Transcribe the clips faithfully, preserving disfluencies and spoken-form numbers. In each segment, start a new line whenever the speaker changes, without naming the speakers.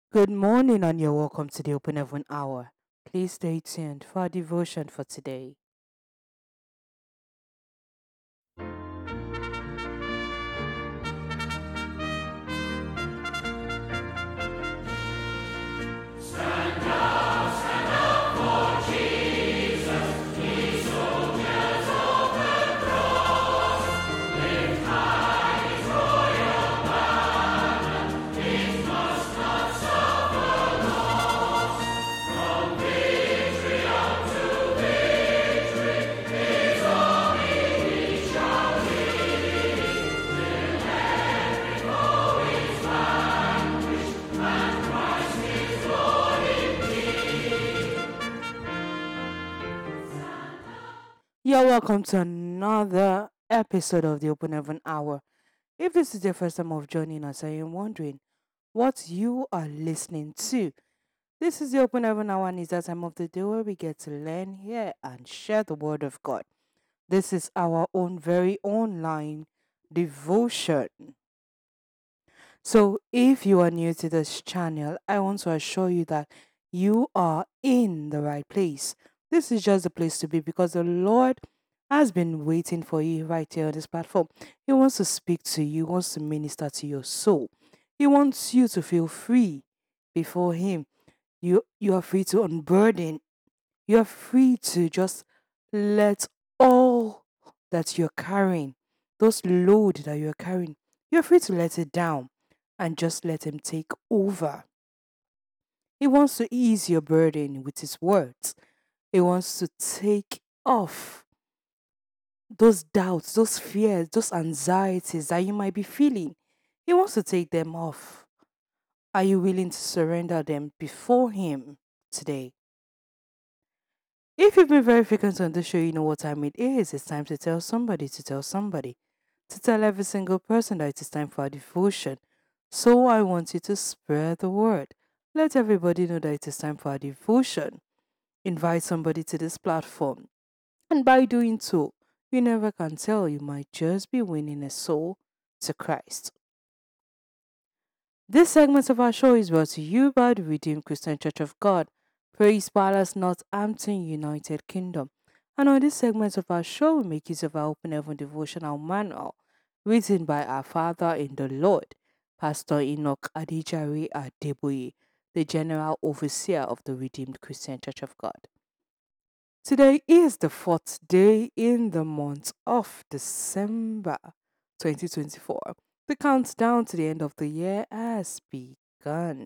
Good morning and you're welcome to the Open Heaven Hour. Please stay tuned for our devotion for today. You're welcome to another episode of the Open Heaven Hour. If this is your first time of joining us, I am wondering what you are listening to. This is the Open Heaven Hour and it's that time of the day where we get to learn, hear, and share the Word of God. This is our own very online devotion. So, if you are new to this channel, I want to assure you that you are in the right place. This is just the place to be because the Lord has been waiting for you right here on this platform. He wants to speak to you, he wants to minister to your soul. He wants you to feel free before Him. You, you are free to unburden. You are free to just let all that you're carrying, those load that you're carrying, you're free to let it down and just let Him take over. He wants to ease your burden with His words. He wants to take off those doubts, those fears, those anxieties that you might be feeling. He wants to take them off. Are you willing to surrender them before Him today? If you've been very frequent on the show, you know what time it is. It's time to tell somebody, to tell somebody, to tell every single person that it is time for a devotion. So I want you to spread the word. Let everybody know that it is time for a devotion. Invite somebody to this platform. And by doing so, you never can tell, you might just be winning a soul to Christ. This segment of our show is brought to you by the Redeemed Christian Church of God, Praise Palace, Northampton, United Kingdom. And on this segment of our show, we make use of our Open Heaven Devotional Manual, written by our Father in the Lord, Pastor Enoch Adijari Adeboye, the General Overseer of the Redeemed Christian Church of God. Today is the fourth day in the month of December twenty twenty-four. The countdown to the end of the year has begun.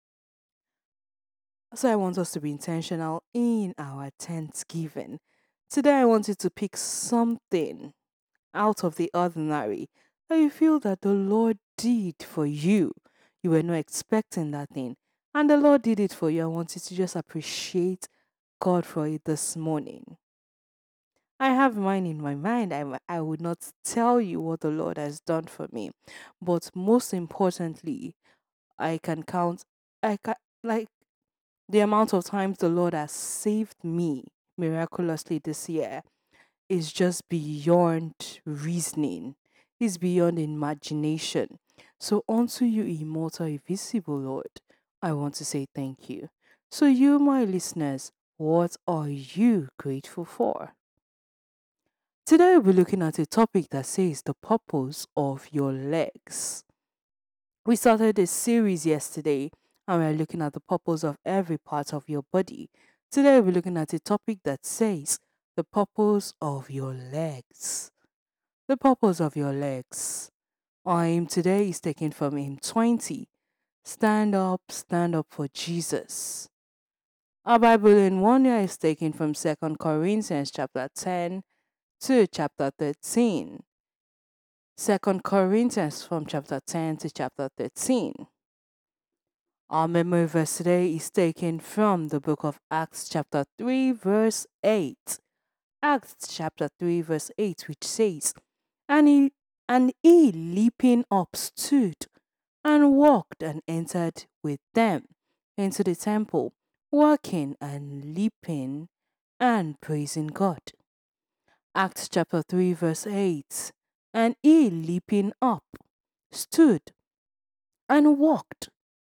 So I want us to be intentional in our Thanksgiving. Today I want you to pick something out of the ordinary that you feel that the Lord did for you. You were not expecting that thing. And the Lord did it for you. I want you to just appreciate God for it this morning. I have mine in my mind. I, I would not tell you what the Lord has done for me. But most importantly, I can count, I can, like, the amount of times the Lord has saved me miraculously this year is just beyond reasoning, is beyond imagination. So, unto you, immortal, invisible Lord, I want to say thank you. So, you, my listeners, what are you grateful for? Today, we'll be looking at a topic that says the purpose of your legs. We started a series yesterday and we're looking at the purpose of every part of your body. Today, we're looking at a topic that says the purpose of your legs. The purpose of your legs. Our aim today is taken from hymn twenty. Stand up, stand up for Jesus. Our Bible in one year is taken from Second Corinthians chapter ten to chapter thirteen. Second Corinthians from chapter ten to chapter thirteen. Our memory verse today is taken from the book of Acts chapter three verse eight. Acts chapter three verse eight, which says, And he and he leaping up stood and walked and entered with them into the temple, walking and leaping and praising God. Acts chapter three verse eight. And he leaping up stood and walked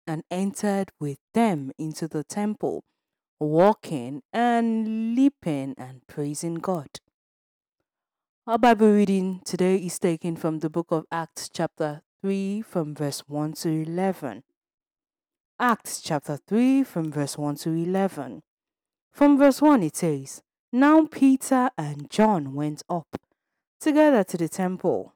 and entered with them into the temple, walking and leaping and praising God. Our Bible reading today is taken from the book of Acts, chapter three, from verse one to eleven. Acts chapter three, from verse one to eleven. From verse one, it says, Now Peter and John went up together to the temple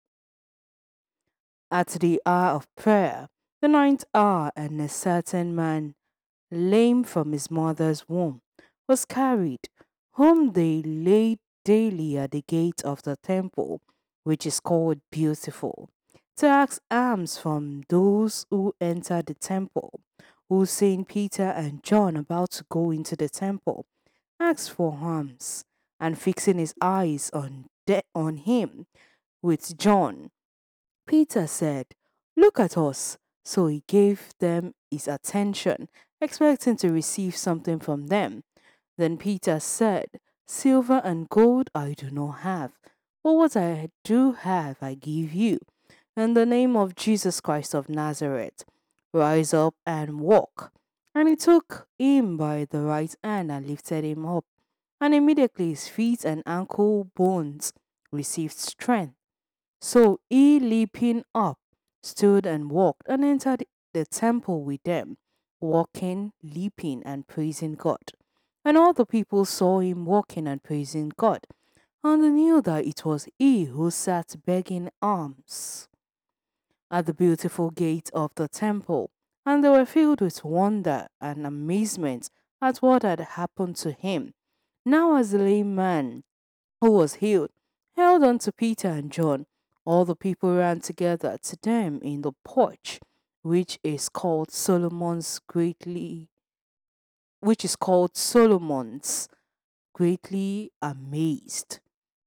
at the hour of prayer, the ninth hour, and a certain man, lame from his mother's womb, was carried, whom they laid daily at the gate of the temple, which is called Beautiful, to ask alms from those who enter the temple, who, seeing Peter and John about to go into the temple, asked for alms, and fixing his eyes on, de- on him with John, Peter said, Look at us. So he gave them his attention, expecting to receive something from them. Then Peter said, Silver and gold I do not have, but what I do have I give you. In the name of Jesus Christ of Nazareth, rise up and walk. And he took him by the right hand and lifted him up. And immediately his feet and ankle bones received strength. So he, leaping up, stood and walked and entered the temple with them, walking, leaping, and praising God. And all the people saw him walking and praising God, and they knew that it was he who sat begging alms at the beautiful gate of the temple. And they were filled with wonder and amazement at what had happened to him. Now, as the lame man who was healed held on to Peter and John, all the people ran together to them in the porch, which is called Solomon's greatly which is called Solomon's, greatly amazed.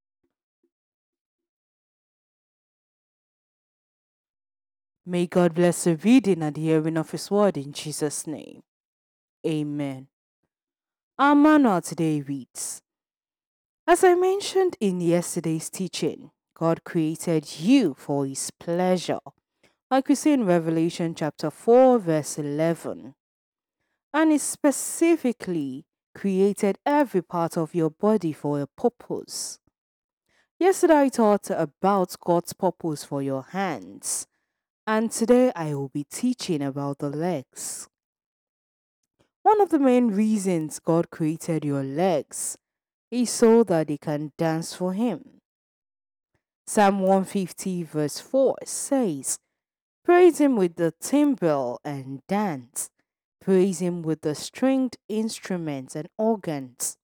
May God bless the reading and the hearing of his word in Jesus' name. Amen. Our manual today reads, As I mentioned in yesterday's teaching, God created you for his pleasure, like we see in Revelation chapter four, verse eleven. And he specifically created every part of your body for a purpose. Yesterday I taught about God's purpose for your hands, and today I will be teaching about the legs. One of the main reasons God created your legs is so that they can dance for him. Psalm one fifty verse four says, Praise him with the timbrel and dance. Praise him with the stringed instruments and organs.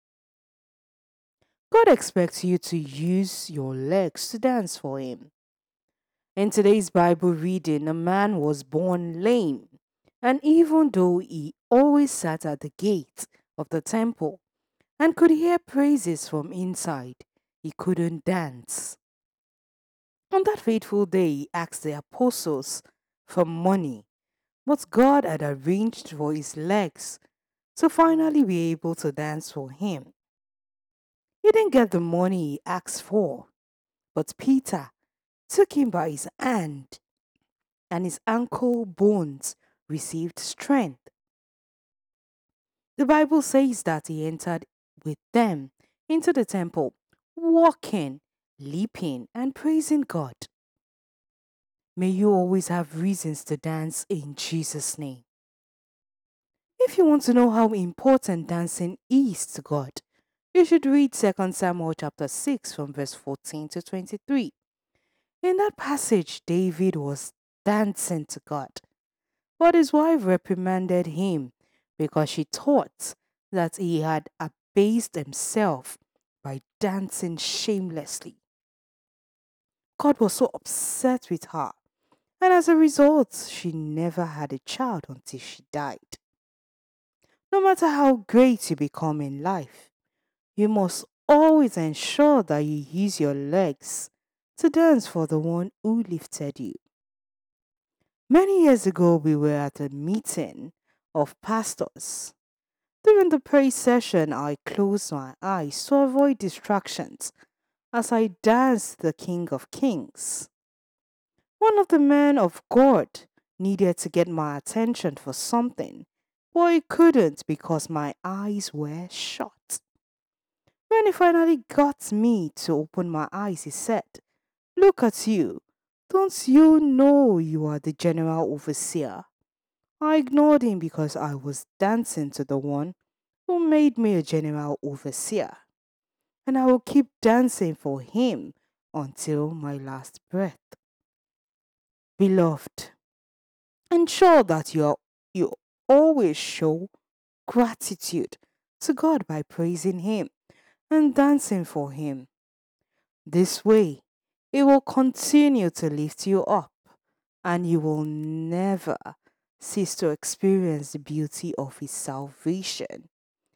God expects you to use your legs to dance for him. In today's Bible reading, a man was born lame, and even though he always sat at the gate of the temple and could hear praises from inside, he couldn't dance. On that fateful day, he asked the apostles for money, but God had arranged for his legs to finally be able to dance for him. He didn't get the money he asked for, but Peter took him by his hand, and his ankle bones received strength. The Bible says that he entered with them into the temple, walking, leaping, and praising God. May you always have reasons to dance in Jesus' name. If you want to know how important dancing is to God, you should read Second Samuel chapter six from verse fourteen to twenty-three. In that passage, David was dancing to God, but his wife reprimanded him because she thought that he had abased himself by dancing shamelessly. God was so upset with her, and as a result, she never had a child until she died. No matter how great you become in life, you must always ensure that you use your legs to dance for the one who lifted you. Many years ago, we were at a meeting of pastors. During the praise session, I closed my eyes to avoid distractions as I danced the King of Kings. One of the men of God needed to get my attention for something, but it couldn't because my eyes were shut. When he finally got me to open my eyes, he said, "Look at you. Don't you know you are the general overseer?" I ignored him because I was dancing to the one who made me a general overseer, and I will keep dancing for him until my last breath. Beloved, ensure that you are, you always show gratitude to God by praising him and dancing for him. This way, it will continue to lift you up and you will never cease to experience the beauty of his salvation.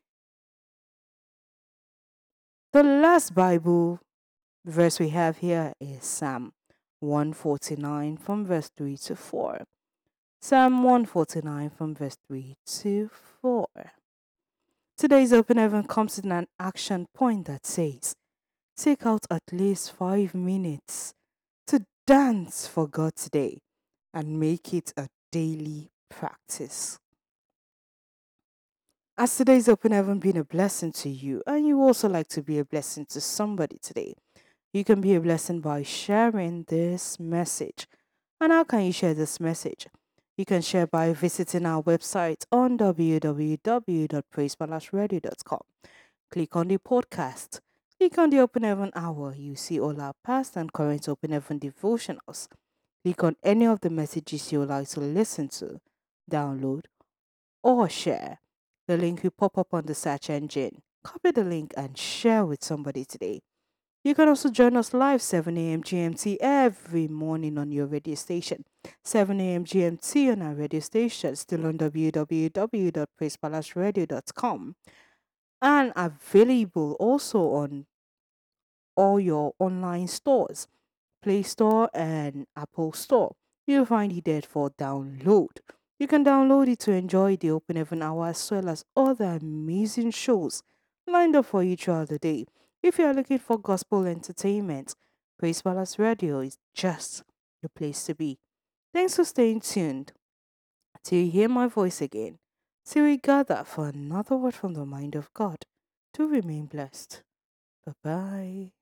The last Bible verse we have here is Psalm one forty-nine from verse three to four. Psalm one forty-nine from verse three to four. Today's open heaven comes in an action point that says, take out at least five minutes to dance for God today and make it a daily practice. As today's open heaven been a blessing to you, and you also like to be a blessing to somebody today, you can be a blessing by sharing this message. And how can you share this message? You can share by visiting our website on w w w dot praise palace radio dot com. Click on the podcast. Click on the Open Heaven Hour. You see all our past and current Open Heaven devotionals. Click on any of the messages you would like to listen to, download, or share. The link will pop up on the search engine. Copy the link and share with somebody today. You can also join us live seven a m G M T every morning on your radio station. seven a m G M T on our radio station, still on w w w dot praise palace radio dot com, and available also on all your online stores, Play Store and Apple Store. You'll find it there for download. You can download it to enjoy the Open Heaven Hour as well as other amazing shows lined up for you throughout the day. If you are looking for gospel entertainment, Praise Palace Radio is just the place to be. Thanks for staying tuned. Till you hear my voice again, till we gather for another word from the mind of God. To remain blessed. Bye bye.